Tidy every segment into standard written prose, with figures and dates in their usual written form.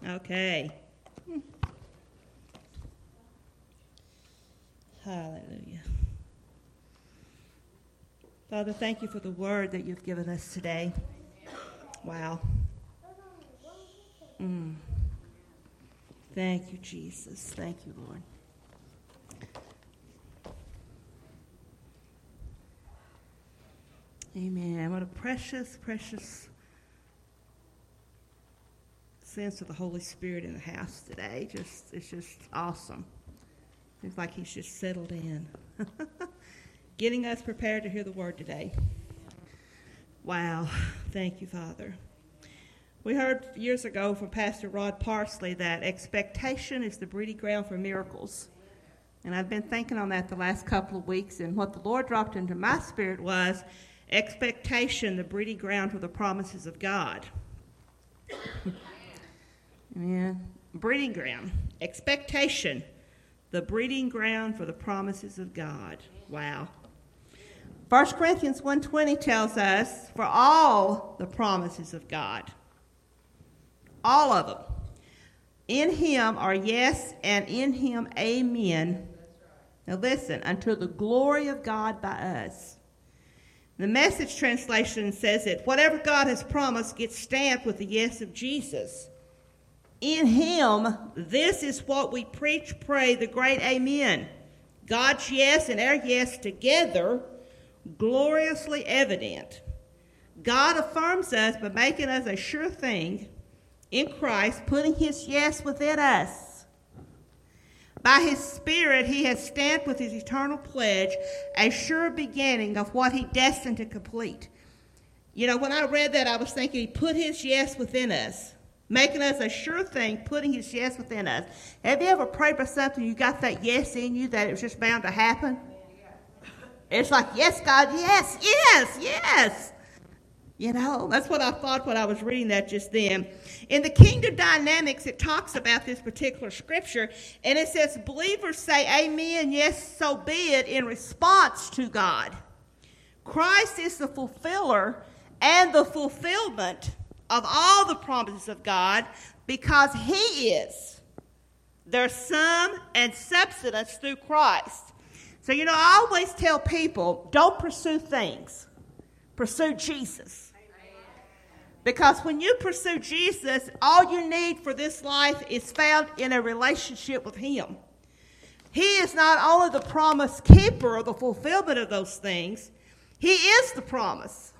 Okay. Hallelujah. Father, thank you for the word that you've given us today. Wow. Thank you, Jesus. Thank you, Lord. Amen. What a precious, precious sense of the Holy Spirit in the house today. It's just awesome. Seems like he's just settled in. Getting us prepared to hear the word today. Wow. Thank you, Father. We heard years ago from Pastor Rod Parsley that expectation is the breeding ground for miracles. And I've been thinking on that the last couple of weeks, and what the Lord dropped into my spirit was expectation, the breeding ground for the promises of God. Amen. Breeding ground. Expectation, the breeding ground for the promises of God. Wow. 1 Corinthians 1:20 tells us, for all the promises of God, all of them, in him are yes, and in him amen. Now listen, unto the glory of God by us. The Message translation says that whatever God has promised gets stamped with the yes of Jesus. In him, this is what we preach, pray, the great amen. God's yes and our yes together, gloriously evident. God affirms us by making us a sure thing in Christ, putting his yes within us. By his Spirit, he has stamped with his eternal pledge a sure beginning of what he destined to complete. You know, when I read that, I was thinking he put his yes within us, making us a sure thing, putting his yes within us. Have you ever prayed for something, you got that yes in you, that it was just bound to happen? It's like, yes, God, yes, yes, yes. You know, that's what I thought when I was reading that just then. In the Kingdom Dynamics, it talks about this particular scripture, and it says, believers say amen, yes, so be it, in response to God. Christ is the fulfiller and the fulfillment of all the promises of God because he is their sum and substance through Christ. So, you know, I always tell people, don't pursue things. Pursue Jesus. Because when you pursue Jesus, all you need for this life is found in a relationship with him. He is not only the promise keeper or the fulfillment of those things, he is the promise.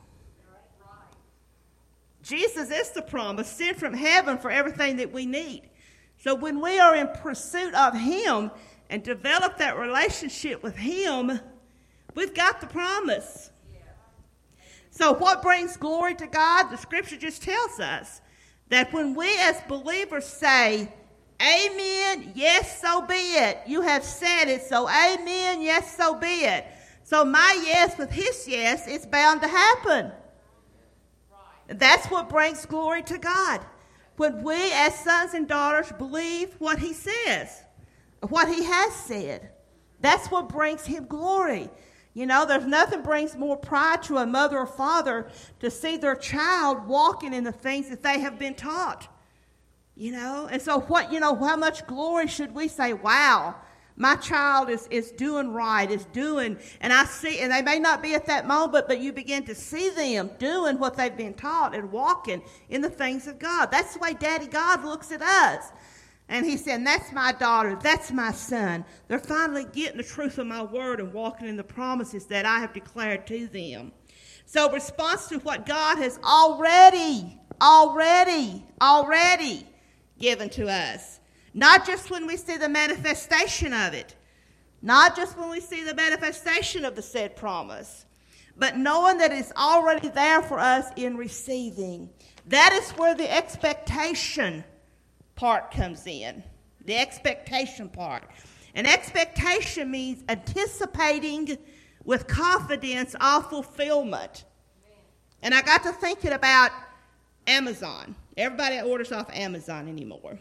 Jesus is the promise sent from heaven for everything that we need. So when we are in pursuit of him and develop that relationship with him, we've got the promise. So what brings glory to God? The scripture just tells us that when we as believers say, amen, yes, so be it. You have said it, so amen, yes, so be it. So my yes with his yes is bound to happen. That's what brings glory to God. When we as sons and daughters believe what he says, what he has said, that's what brings him glory. You know, there's nothing brings more pride to a mother or father to see their child walking in the things that they have been taught. You know, and so how much glory should we say, wow, my child is doing right, is doing, and I see, and they may not be at that moment, but you begin to see them doing what they've been taught and walking in the things of God. That's the way Daddy God looks at us. And he said, that's my daughter, that's my son. They're finally getting the truth of my word and walking in the promises that I have declared to them. So response to what God has already given to us. Not just when we see the manifestation of it. Not just when we see the manifestation of the said promise. But knowing that it's already there for us in receiving. That is where the expectation part comes in. The expectation part. And expectation means anticipating with confidence of fulfillment. And I got to thinking about Amazon. Everybody orders off Amazon anymore.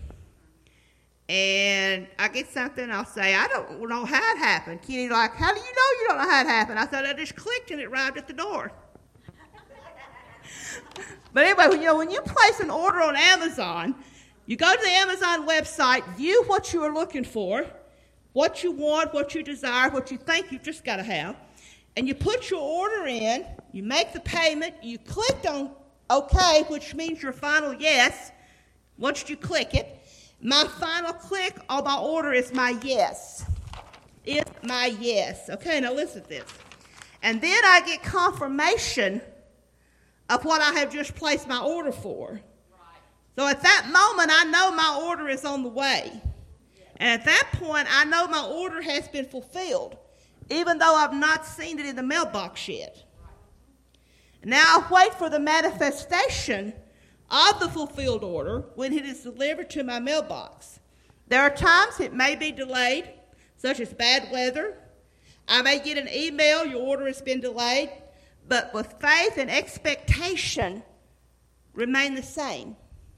And I get something, I'll say, I don't know how it happened. Kenny's like, how do you know you don't know how it happened? I said, I just clicked and it arrived at the door. But anyway, when you place an order on Amazon, You go to the Amazon website, view what you are looking for, what you want, what you desire, what you think you've just got to have, and you put your order in, you make the payment, you clicked on OK, which means your final yes. Once you click it, my final click on my order is my yes. It's my yes. Okay, now listen to this. And then I get confirmation of what I have just placed my order for. Right. So at that moment, I know my order is on the way. Yeah. And at that point, I know my order has been fulfilled, even though I've not seen it in the mailbox yet. Now I wait for the manifestation of the fulfilled order when it is delivered to my mailbox. There are times it may be delayed, such as bad weather. I may get an email, your order has been delayed, but with faith and expectation remain the same.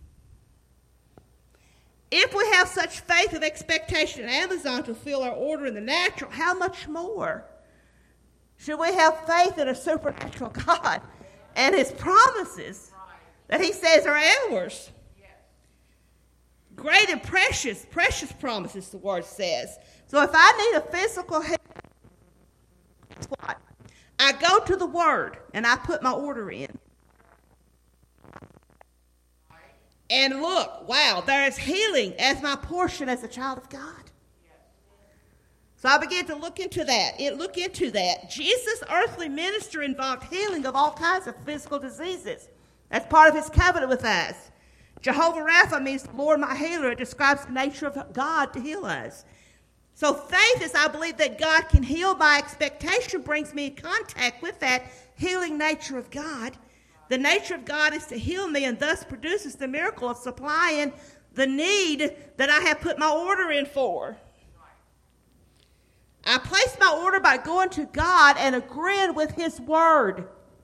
If we have such faith and expectation in Amazon to fulfill our order in the natural, how much more should we have faith in a supernatural God and his promises that he says are ours? Great and precious promises, the word says. So if I need a physical help, guess what? I go to the word and I put my order in. And look, wow, there is healing as my portion as a child of God. So I began to look into that. Jesus' earthly ministry involved healing of all kinds of physical diseases. That's part of his covenant with us. Jehovah Rapha means the Lord my healer. It describes the nature of God to heal us. So faith is, I believe that God can heal. My expectation brings me in contact with that healing nature of God. The nature of God is to heal me and thus produces the miracle of supplying the need that I have put my order in for. I place my order by going to God and agreeing with his word.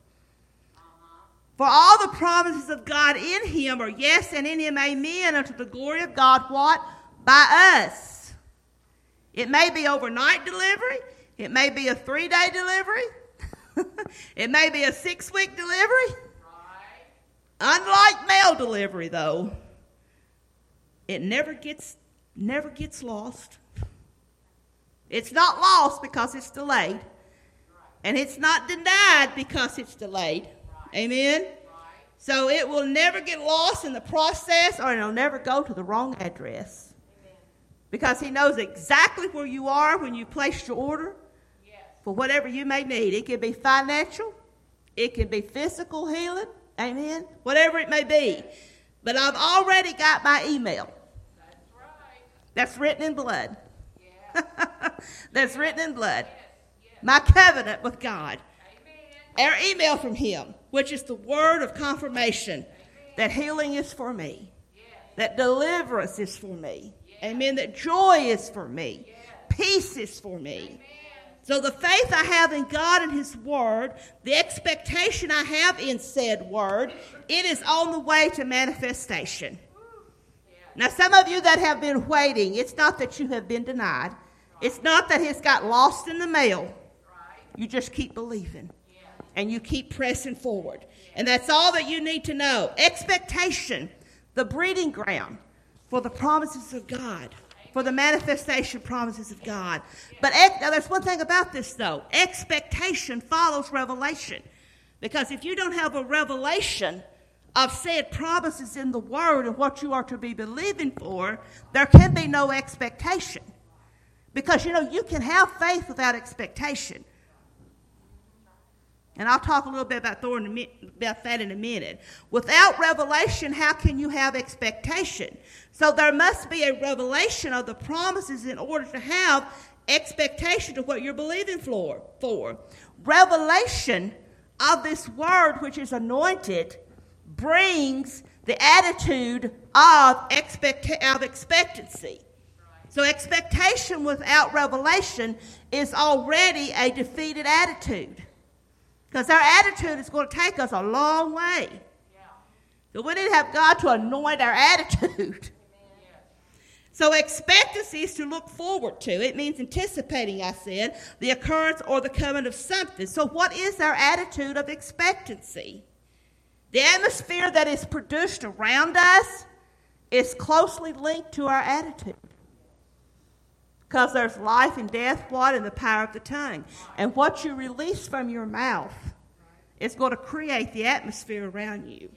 For all the promises of God in him are yes, and in him amen, unto the glory of God, what? By us. It may be overnight delivery. It may be a 3-day delivery. It may be a 6-week delivery. Unlike mail delivery, though, it never gets lost. It's not lost because it's delayed. And it's not denied because it's delayed. Amen? So it will never get lost in the process, or it'll never go to the wrong address. Because he knows exactly where you are when you placed your order for whatever you may need. It can be financial. It can be physical healing. Amen? Whatever it may be. But I've already got my email. That's right. That's written in blood. Yeah. That's written in blood. Yes. My covenant with God. Amen. Our email from him, which is the word of confirmation. Amen. That healing is for me. Yes. That deliverance is for me. Yes. Amen. That joy is for me. Yes. Peace is for me. Amen. So the faith I have in God and his word, the expectation I have in said word, it is on the way to manifestation. Now, some of you that have been waiting, it's not that you have been denied. It's not that it's got lost in the mail. You just keep believing. And you keep pressing forward. And that's all that you need to know. Expectation, the breeding ground for the promises of God. For the manifestation promises of God. But now there's one thing about this, though. Expectation follows revelation. Because if you don't have a revelation of said promises in the Word and what you are to be believing for, there can be no expectation. Because, you can have faith without expectation. And I'll talk a little bit about that in a minute. Without revelation, how can you have expectation? So there must be a revelation of the promises in order to have expectation of what you're believing for. Revelation of this word, which is anointed, brings the attitude of expectancy. So expectation without revelation is already a defeated attitude. Because our attitude is going to take us a long way. Yeah. So we need to have God to anoint our attitude. So expectancy is to look forward to. It means anticipating, I said, the occurrence or the coming of something. So what is our attitude of expectancy? The atmosphere that is produced around us is closely linked to our attitude. Because there's life and death, what? In the power of the tongue. And what you release from your mouth is going to create the atmosphere around you.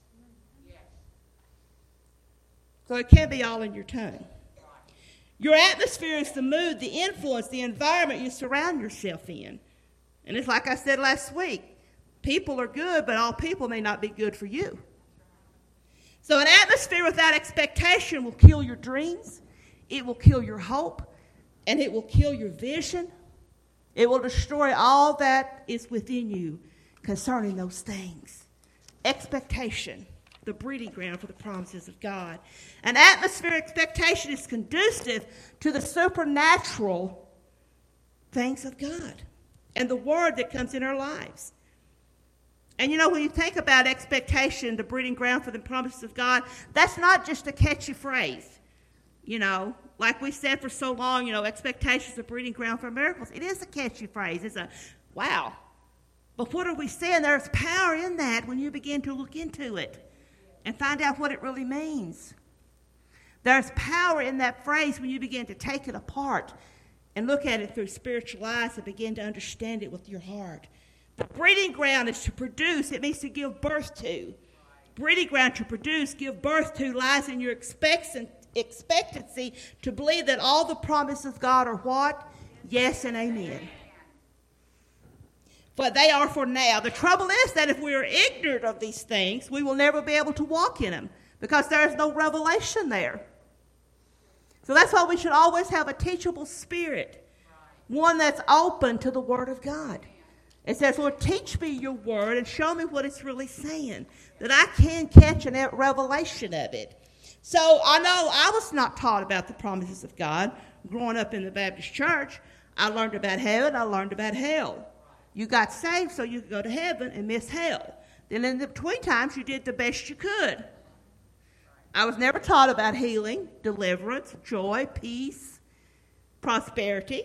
So it can't be all in your tongue. Your atmosphere is the mood, the influence, the environment you surround yourself in. And it's like I said last week, people are good, but all people may not be good for you. So an atmosphere without expectation will kill your dreams, it will kill your hope, and it will kill your vision. It will destroy all that is within you concerning those things. Expectation, the breeding ground for the promises of God. An atmosphere of expectation is conducive to the supernatural things of God and the word that comes in our lives. And when you think about expectation, the breeding ground for the promises of God, that's not just a catchy phrase. Like we said for so long, expectation is a breeding ground for miracles. It is a catchy phrase. It's a, wow. But what are we saying? There's power in that when you begin to look into it and find out what it really means. There's power in that phrase when you begin to take it apart and look at it through spiritual eyes and begin to understand it with your heart. The breeding ground is to produce. It means to give birth to. Breeding ground to produce, give birth to, lies in your expectancy to believe that all the promises of God are what? Yes and amen. But they are for now. The trouble is that if we are ignorant of these things, we will never be able to walk in them because there is no revelation there. So that's why we should always have a teachable spirit, one that's open to the Word of God. It says, Lord, teach me your word and show me what it's really saying, that I can catch a revelation of it. So I know I was not taught about the promises of God. Growing up in the Baptist church, I learned about heaven, I learned about hell. You got saved so you could go to heaven and miss hell. Then in the between times, you did the best you could. I was never taught about healing, deliverance, joy, peace, prosperity.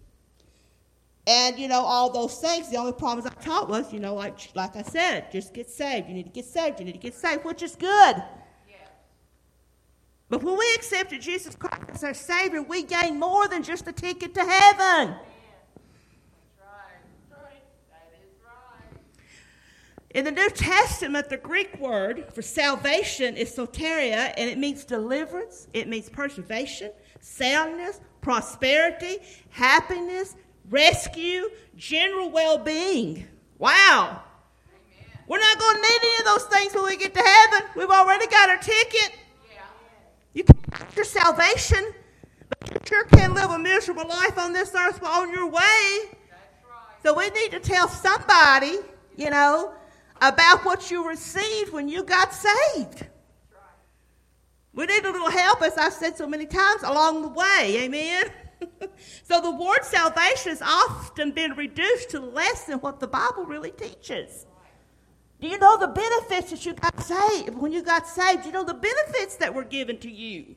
And, all those things, the only promise I taught was, like I said, just get saved. You need to get saved. You need to get saved, which is good. Yeah. But when we accepted Jesus Christ as our Savior, we gain more than just a ticket to heaven. In the New Testament, the Greek word for salvation is soteria, and it means deliverance, it means preservation, soundness, prosperity, happiness, rescue, general well-being. Wow. Amen. We're not going to need any of those things when we get to heaven. We've already got our ticket. Yeah. You can get your salvation, but you sure can live a miserable life on this earth on your way. That's right. So we need to tell somebody, about what you received when you got saved. We need a little help, as I've said so many times, along the way. Amen? So the word salvation has often been reduced to less than what the Bible really teaches. Do you know the benefits that you got saved? When you got saved, you know the benefits that were given to you.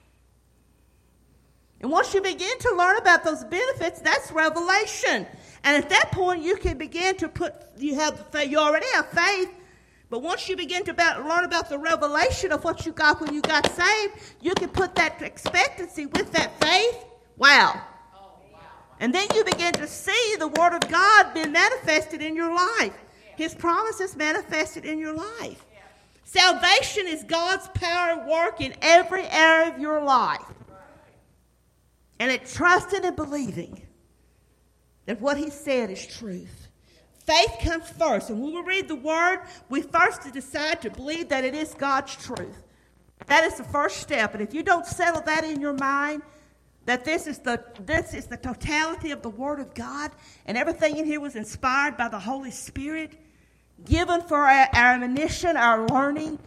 And once you begin to learn about those benefits, that's revelation. And at that point, you can begin to you already have faith, but once you begin to learn about the revelation of what you got when you got saved, you can put that expectancy with that faith. Wow. And then you begin to see the Word of God being manifested in your life. His promises manifested in your life. Salvation is God's power at work in every area of your life. And it's trusting and believing that what He said is truth. Faith comes first. And when we read the Word, we first decide to believe that it is God's truth. That is the first step. And if you don't settle that in your mind, that this is the totality of the Word of God, and everything in here was inspired by the Holy Spirit, given for our admonition, our learning,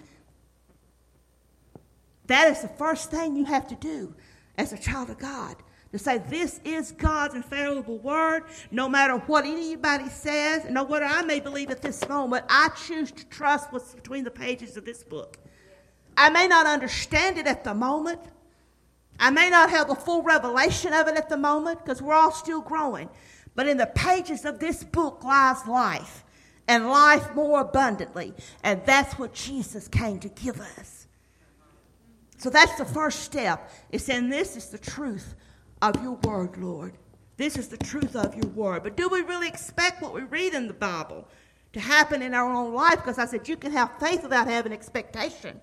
that is the first thing you have to do as a child of God. To say this is God's infallible word, no matter what anybody says, no matter what I may believe at this moment, I choose to trust what's between the pages of this book. I may not understand it at the moment. I may not have the full revelation of it at the moment because we're all still growing. But in the pages of this book lies life, and life more abundantly. And that's what Jesus came to give us. So that's the first step. It's saying this is the truth of your word, Lord. This is the truth of your word. But do we really expect what we read in the Bible to happen in our own life? Because I said you can have faith without having expectation.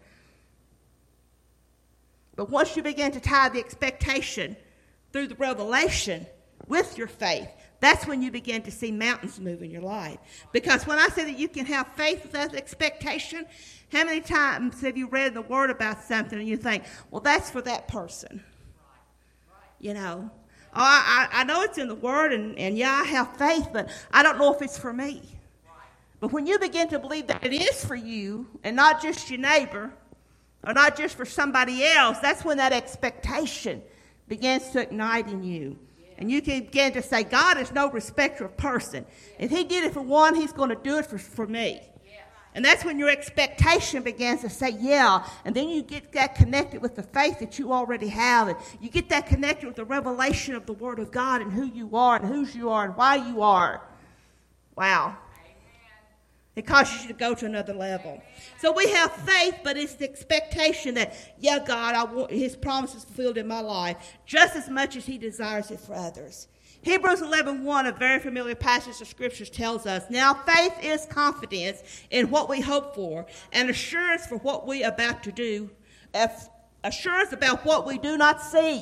But once you begin to tie the expectation through the revelation with your faith, that's when you begin to see mountains move in your life. Because when I say that you can have faith without expectation, how many times have you read the word about something and you think, well, that's for that person? You know, I know it's in the word, and yeah, I have faith, but I don't know if it's for me. But when you begin to believe that it is for you and not just your neighbor or not just for somebody else, that's when that expectation begins to ignite in you. And you can begin to say, God is no respecter of person. If he did it for one, he's going to do it for me. And that's when your expectation begins to say, yeah. And then you get that connected with the faith that you already have. And you get that connected with the revelation of the Word of God and who you are and whose you are and why you are. Wow. It causes you to go to another level. So we have faith, but it's the expectation that, yeah, God, I want his promises fulfilled in my life just as much as he desires it for others. Hebrews 11:1, a very familiar passage of Scriptures, tells us, now faith is confidence in what we hope for and assurance for what we are about to do, assurance about what we do not see.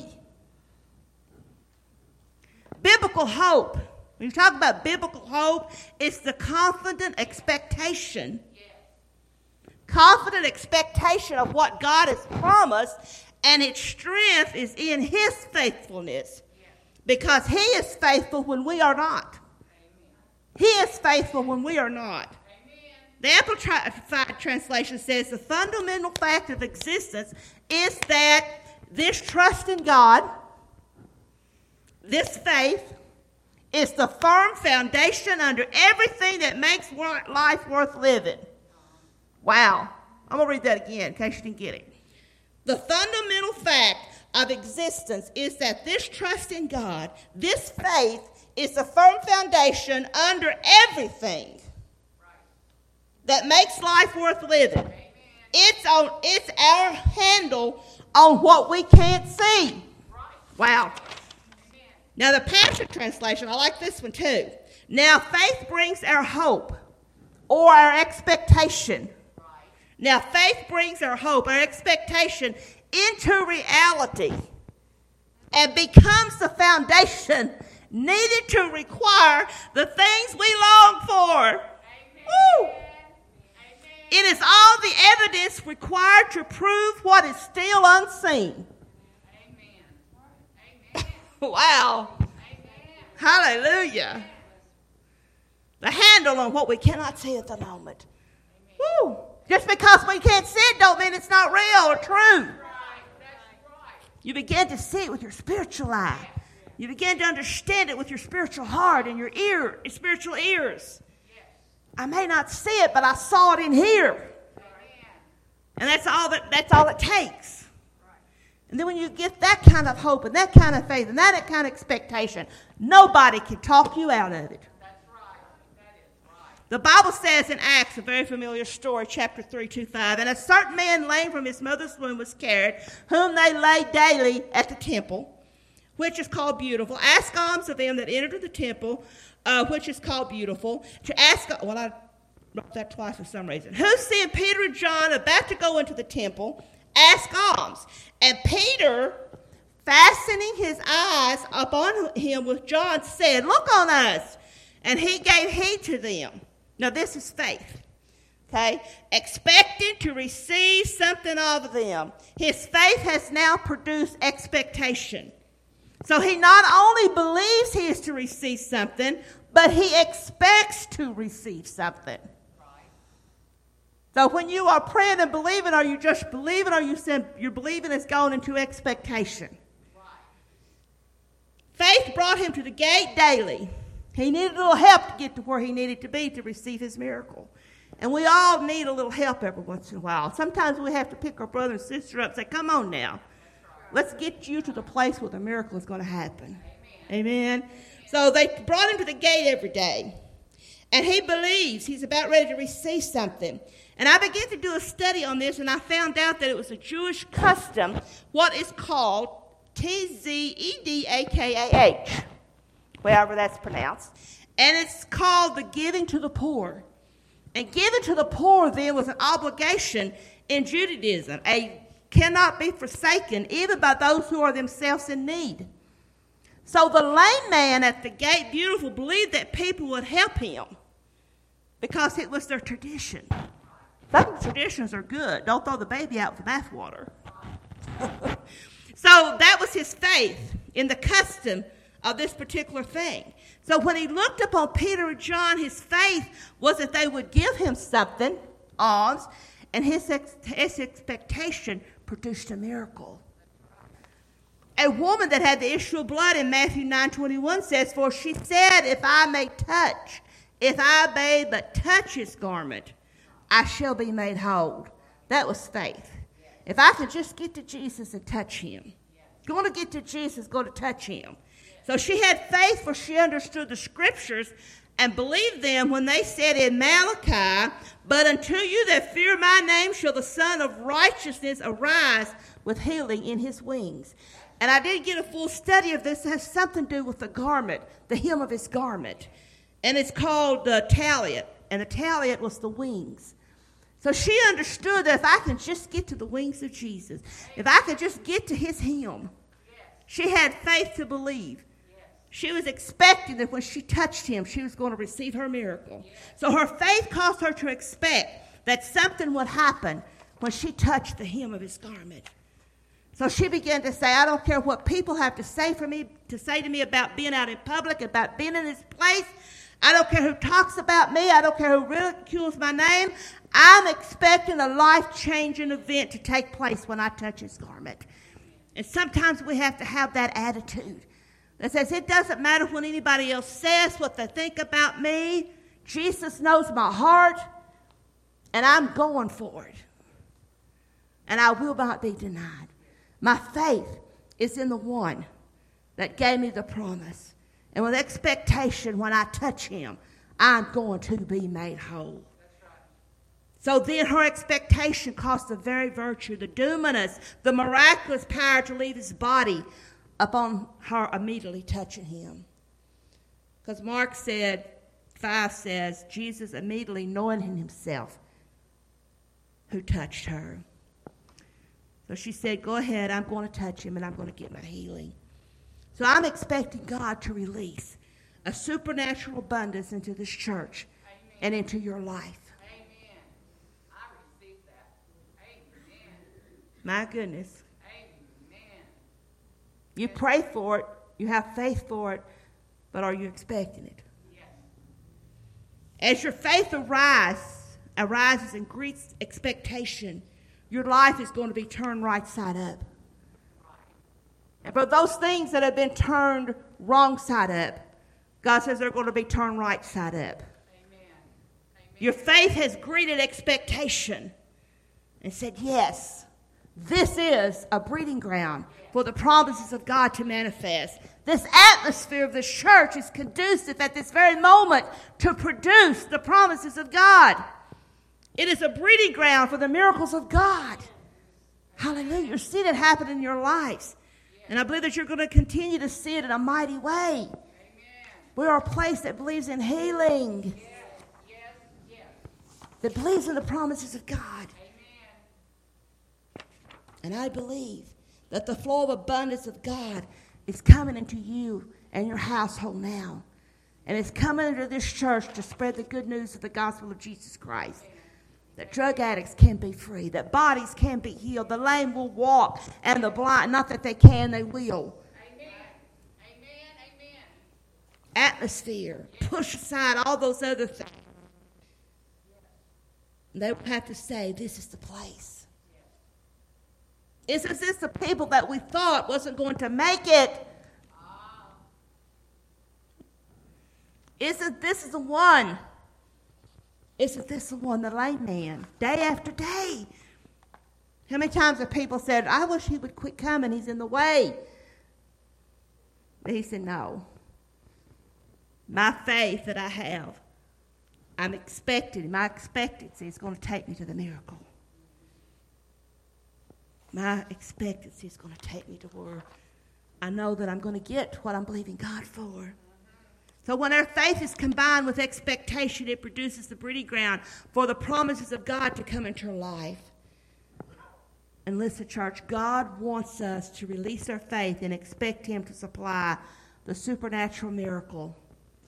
Biblical hope. When you talk about biblical hope, it's the confident expectation. Confident expectation of what God has promised, and its strength is in his faithfulness. Because he is faithful when we are not. He is faithful when we are not. The Amplified Translation says the fundamental fact of existence is that this trust in God, this faith, is the firm foundation under everything that makes life worth living. Wow. I'm going to read that again in case you didn't get it. The fundamental fact of existence is that this trust in God, this faith, is the firm foundation under everything that makes life worth living. It's our handle on what we can't see. Wow. Now the Passion Translation, I like this one too. Now faith brings our hope or our expectation. Now faith brings our hope, our expectation into reality and becomes the foundation needed to require the things we long for. Woo! It is all the evidence required to prove what is still unseen. Wow. Hallelujah. The handle on what we cannot see at the moment. Woo! Just because we can't see it don't mean it's not real or true. You begin to see it with your spiritual eye. You begin to understand it with your spiritual heart and your spiritual ears. I may not see it, but I saw it in here. And that's all it takes. And then when you get that kind of hope and that kind of faith and that kind of expectation, nobody can talk you out of it. The Bible says in Acts, a very familiar story, chapter 3, 2-5, and a certain man lame from his mother's womb was carried, whom they laid daily at the temple, which is called Beautiful. Ask alms of them that entered the temple, which is called Beautiful, to ask, well, I wrote that twice for some reason, who seeing Peter and John about to go into the temple, ask alms. And Peter, fastening his eyes upon him with John, said, look on us. And he gave heed to them. Now, this is faith, okay? Expecting to receive something of them. His faith has now produced expectation. So he not only believes he is to receive something, but he expects to receive something. So when you are praying and believing, are you just believing, or you're believing has gone into expectation? Faith brought him to the gate daily. He needed a little help to get to where he needed to be to receive his miracle. And we all need a little help every once in a while. Sometimes we have to pick our brother and sister up and say, come on now. Let's get you to the place where the miracle is going to happen. Amen. So they brought him to the gate every day. And he believes he's about ready to receive something. And I began to do a study on this, and I found out that it was a Jewish custom, what is called Tzedakah, however that's pronounced. And it's called the giving to the poor. And giving to the poor then was an obligation in Judaism, cannot be forsaken, even by those who are themselves in need. So the lame man at the gate, Beautiful, believed that people would help him because it was their tradition. Some traditions are good. Don't throw the baby out with the bathwater. So that was his faith in the custom of this particular thing. So when he looked upon Peter and John, his faith was that they would give him something, alms, and his expectation produced a miracle. A woman that had the issue of blood in Matthew 9:21 says, "For she said, if I may but touch his garment, I shall be made whole." That was faith. If I could just get to Jesus and touch him. Going to get to Jesus, go to touch him. So she had faith, for she understood the scriptures and believed them when they said in Malachi, "But unto you that fear my name shall the Son of Righteousness arise with healing in his wings." And I didn't get a full study of this. It has something to do with the garment, the hem of his garment. And it's called the tallit. And the tallit was the wings. So she understood that if I can just get to the wings of Jesus, if I could just get to his hem, she had faith to believe. She was expecting that when she touched him, she was going to receive her miracle. So her faith caused her to expect that something would happen when she touched the hem of his garment. So she began to say, I don't care what people have to say to me about being out in public, about being in this place. I don't care who talks about me. I don't care who ridicules my name. I'm expecting a life-changing event to take place when I touch his garment. And sometimes we have to have that attitude that says it doesn't matter what anybody else says, what they think about me. Jesus knows my heart, and I'm going for it. And I will not be denied. My faith is in the one that gave me the promise. And with expectation, when I touch him, I'm going to be made whole. So then her expectation caused the very virtue, the dunamis, the miraculous power to leave his body upon her immediately touching him. Because Mark 5 says, Jesus immediately knowing in himself who touched her. So she said, go ahead, I'm going to touch him and I'm going to get my healing. So I'm expecting God to release a supernatural abundance into this church. Amen. And into your life. Amen. I receive that. Amen. My goodness. Amen. You pray for it, you have faith for it, but are you expecting it? Yes. As your faith arises in great expectation, your life is going to be turned right side up. And for those things that have been turned wrong side up, God says they're going to be turned right side up. Amen. Amen. Your faith has greeted expectation and said, yes, this is a breeding ground for the promises of God to manifest. This atmosphere of the church is conducive at this very moment to produce the promises of God. It is a breeding ground for the miracles of God. Hallelujah. You're seeing it happen in your lives. And I believe that you're going to continue to see it in a mighty way. Amen. We are a place that believes in healing. Yes, yes, yes. That believes in the promises of God. Amen. And I believe that the flow of abundance of God is coming into you and your household now. And it's coming into this church to spread the good news of the gospel of Jesus Christ. That drug addicts can be free, that bodies can be healed, the lame will walk, and the blind, not that they can, they will. Amen. Amen. Amen. Atmosphere, push aside all those other things. And they will have to say, this is the place. Isn't this the people that we thought wasn't going to make it? Isn't this the one? Isn't this the one, the lame man, day after day? How many times have people said, I wish he would quit coming, he's in the way. But he said, no. My faith that I have I'm expecting, my expectancy is going to take me to the miracle. My expectancy is going to take me to where I know that I'm going to get what I'm believing God for. So when our faith is combined with expectation, it produces the breeding ground for the promises of God to come into our life. And listen, church, God wants us to release our faith and expect Him to supply the supernatural miracle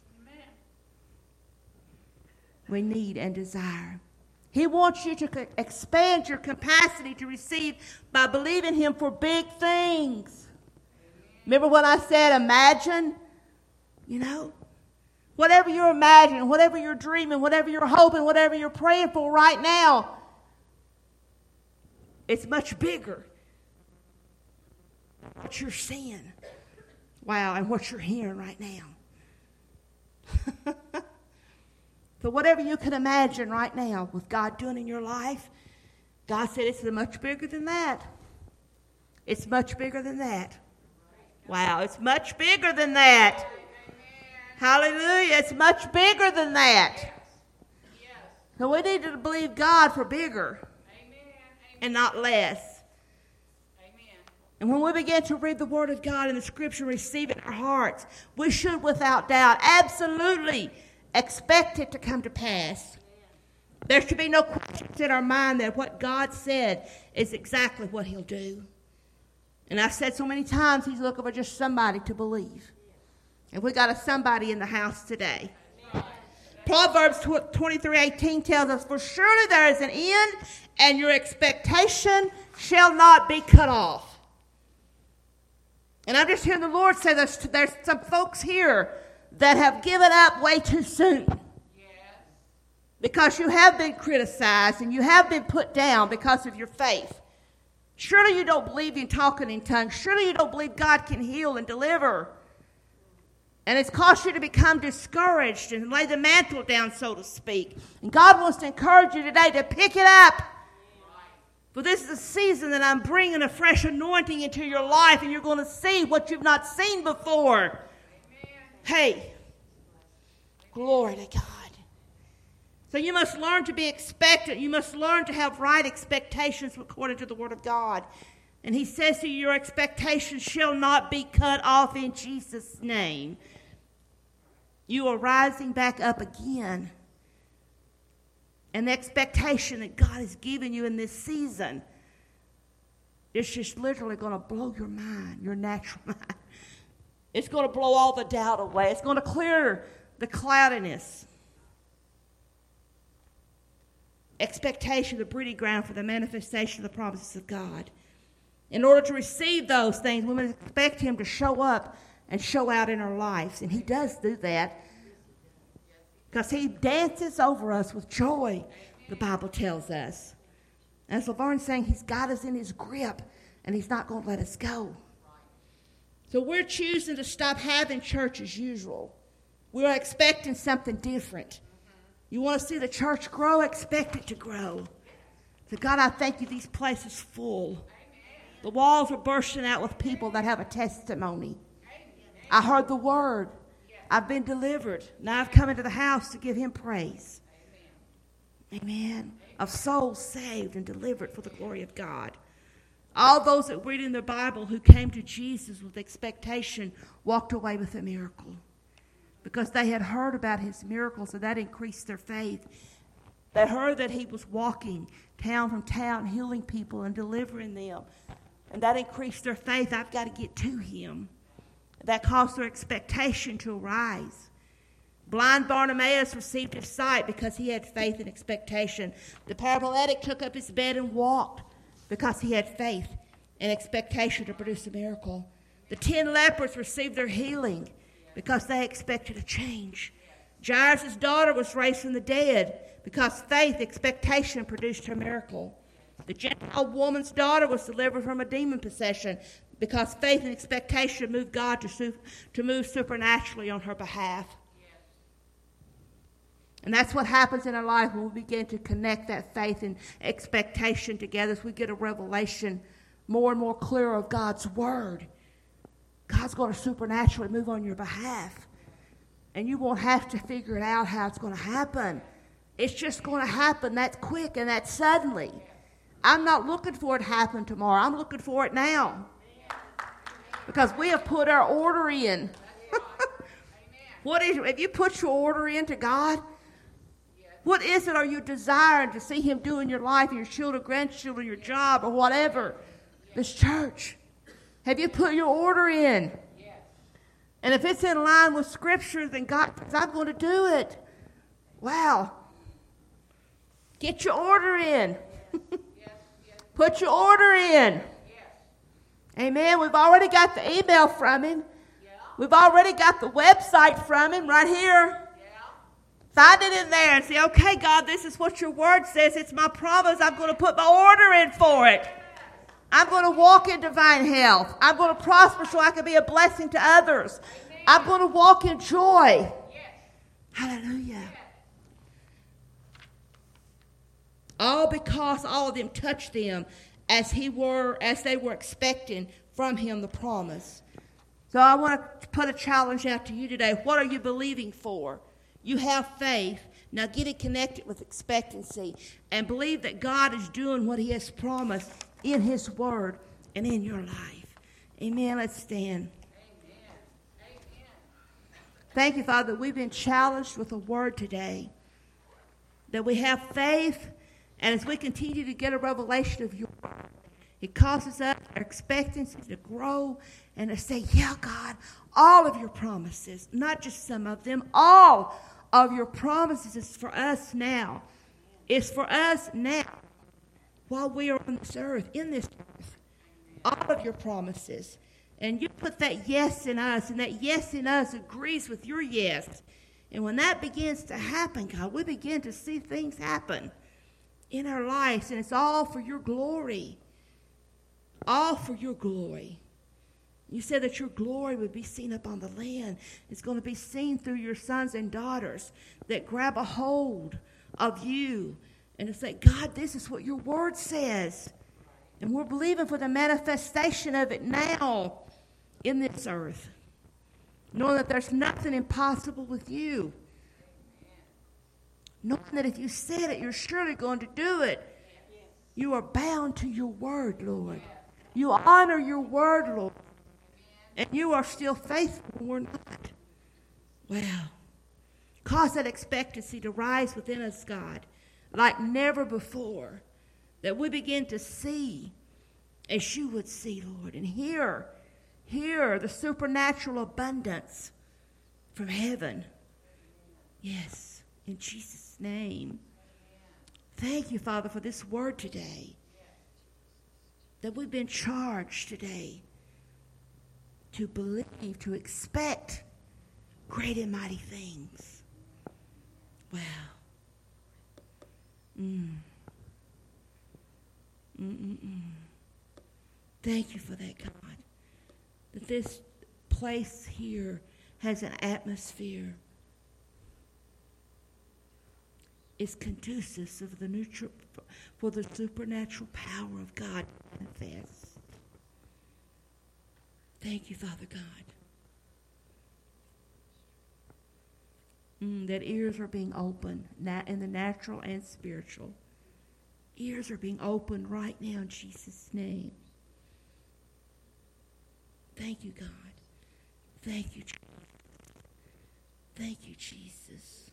we need and desire. He wants you to expand your capacity to receive by believing Him for big things. Remember when I said imagine? You know? Whatever you're imagining, whatever you're dreaming, whatever you're hoping, whatever you're praying for right now, it's much bigger than what you're seeing. Wow, and what you're hearing right now. So whatever you can imagine right now with God doing in your life, God said it's much bigger than that. It's much bigger than that. Wow, it's much bigger than that. Hallelujah, it's much bigger than that. So we need to believe God for bigger and not less. And when we begin to read the Word of God and the Scripture, receive it in our hearts, we should without doubt absolutely expect it to come to pass. There should be no questions in our mind that what God said is exactly what He'll do. And I've said so many times, He's looking for just somebody to believe. And we got a somebody in the house today. Proverbs 23:18 tells us, "For surely there is an end, and your expectation shall not be cut off." And I'm just hearing the Lord say there's some folks here that have given up way too soon. Because you have been criticized and you have been put down because of your faith. Surely you don't believe in talking in tongues. Surely you don't believe God can heal and deliver. And it's caused you to become discouraged and lay the mantle down, so to speak. And God wants to encourage you today to pick it up. For this is a season that I'm bringing a fresh anointing into your life, and you're going to see what you've not seen before. Amen. Hey, glory to God. So you must learn to be expectant. You must learn to have right expectations according to the Word of God. And He says to you, your expectations shall not be cut off in Jesus' name. You are rising back up again. And the expectation that God has given you in this season is just literally going to blow your mind, your natural mind. It's going to blow all the doubt away. It's going to clear the cloudiness. Expectation, the breeding ground for the manifestation of the promises of God. In order to receive those things, we must expect Him to show up and show out in our lives. And He does do that because He dances over us with joy, the Bible tells us. As Laverne's saying, He's got us in His grip and He's not going to let us go. So we're choosing to stop having church as usual. We're expecting something different. You want to see the church grow? Expect it to grow. So God, I thank You, these places full. The walls are bursting out with people that have a testimony. I heard the word. I've been delivered. Now I've come into the house to give Him praise. Amen. Of souls saved and delivered for the glory of God. All those that read in the Bible who came to Jesus with expectation walked away with a miracle. Because they had heard about His miracles, and that increased their faith. They heard that He was walking town from town, healing people and delivering them. And that increased their faith. I've got to get to Him. That caused their expectation to arise. Blind Bartimaeus received his sight because he had faith and expectation. The paralytic took up his bed and walked because he had faith and expectation to produce a miracle. The 10 lepers received their healing because they expected a change. Jairus' daughter was raised from the dead because faith, expectation produced her miracle. The Gentile woman's daughter was delivered from a demon possession because faith and expectation moved God to move supernaturally on her behalf. And that's what happens in our life when we begin to connect that faith and expectation together as we get a revelation more and more clear of God's word. God's going to supernaturally move on your behalf. And you won't have to figure it out how it's going to happen. It's just going to happen that quick and that suddenly. I'm not looking for it to happen tomorrow. I'm looking for it now. Because we have put our order in. Have you put your order into God? What is it are you desiring to see Him do in your life, your children, grandchildren, your job, or whatever? This church. Have you put your order in? And if it's in line with Scripture, then God says, I'm going to do it. Wow. Get your order in. Put your order in. Amen. We've already got the email from Him. We've already got the website from Him right here. Find it in there and say, okay, God, this is what your word says. It's my promise. I'm going to put my order in for it. I'm going to walk in divine health. I'm going to prosper so I can be a blessing to others. I'm going to walk in joy. Hallelujah. All because all of them touched them as they were expecting from Him the promise. So I want to put a challenge out to you today. What are you believing for? You have faith. Now get it connected with expectancy and believe that God is doing what He has promised in His word and in your life. Amen. Let's stand. Amen. Thank you, Father, that we've been challenged with a word today. That we have faith, and as we continue to get a revelation of your word, it causes us our expectancy to grow and to say, yeah, God, all of your promises, not just some of them, all of your promises is for us now. It's for us now while we are on this earth, in this earth. All of your promises. And you put that yes in us, and that yes in us agrees with your yes. And when that begins to happen, God, we begin to see things happen in our lives, and it's all for your glory. All for your glory. You said that your glory would be seen up on the land. It's going to be seen through your sons and daughters that grab a hold of you and to say, God, this is what your word says. And we're believing for the manifestation of it now in this earth. Knowing that there's nothing impossible with you. Knowing that if you said it, you're surely going to do it. You are bound to your word, Lord. You honor your word, Lord. And you are still faithful when we're not. Wow. Cause that expectancy to rise within us, God, like never before. That we begin to see as you would see, Lord, and hear the supernatural abundance from heaven. Yes, in Jesus' name. Thank you, Father, for this word today. That we've been charged today to believe, to expect great and mighty things. Wow. Thank you for that, God. That this place here has an atmosphere. Is conducive for the supernatural power of God to manifest. Thank you, Father God. That ears are being opened in the natural and spiritual. Ears are being opened right now in Jesus' name. Thank you, God. Thank you, Jesus. Thank you, Jesus.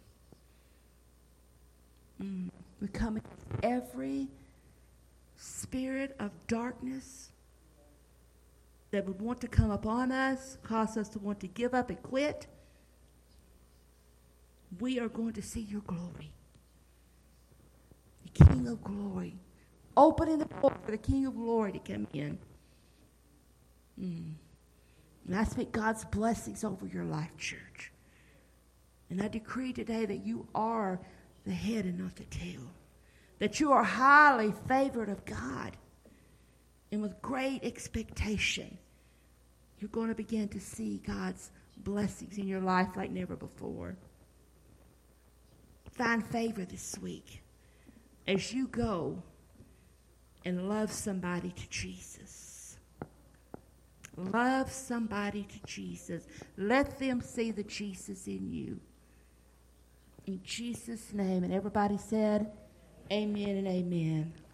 We come against every spirit of darkness that would want to come upon us, cause us to want to give up and quit. We are going to see your glory. The King of glory. Opening the door for the King of glory to come in. And I speak God's blessings over your life, church. And I decree today that you are the head and not the tail. That you are highly favored of God. And with great expectation, you're going to begin to see God's blessings in your life like never before. Find favor this week as you go and love somebody to Jesus. Love somebody to Jesus. Let them see the Jesus in you. In Jesus' name. And everybody said, amen and amen.